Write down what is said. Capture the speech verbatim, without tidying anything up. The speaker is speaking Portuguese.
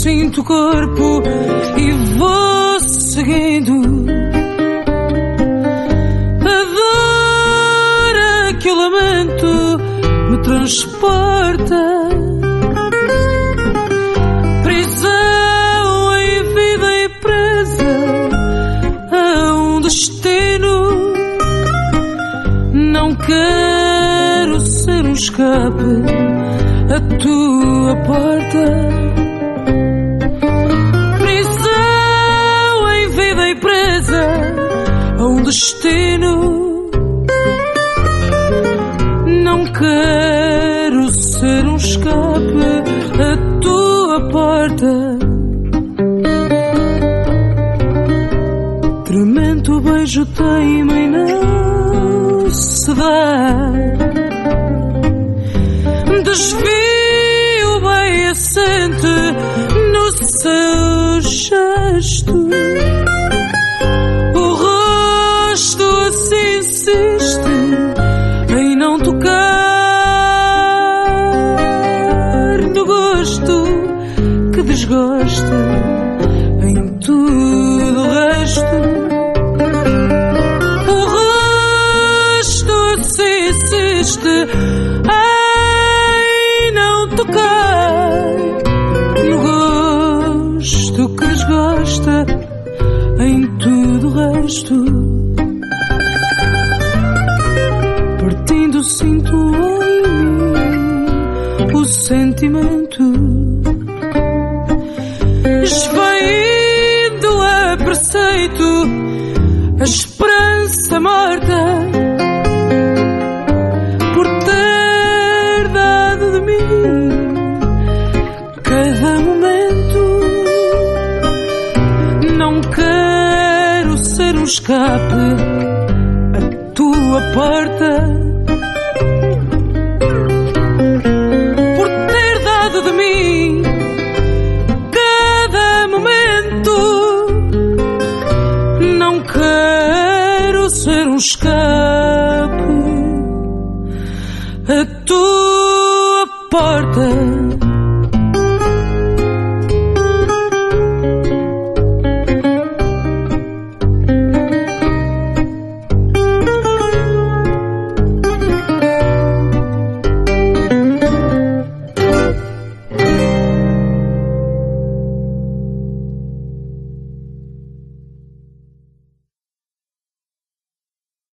sinto o corpo e vou seguindo. A dor a que eu lamento me transporta. Prisão em vida e presa a um destino. Não quero ser um escape à tua porta. Prisão em vida e presa a um destino. Não quero ser um escape à tua porta. Tremendo beijo teima e não se dá. Desvio bem assente no seu gesto. O rosto assim insiste em não tocar no gosto que desgosta em tudo o resto. O rosto assim insiste no gosto que desgosta em tudo o resto. Partindo sinto em mim o sentimento, esvaindo a preceito a esperança morta. Por ter dado de mim cada momento. Não quero ser um escape à tua porta. Por ter dado de mim cada momento. Não quero ser um escape à tua porta.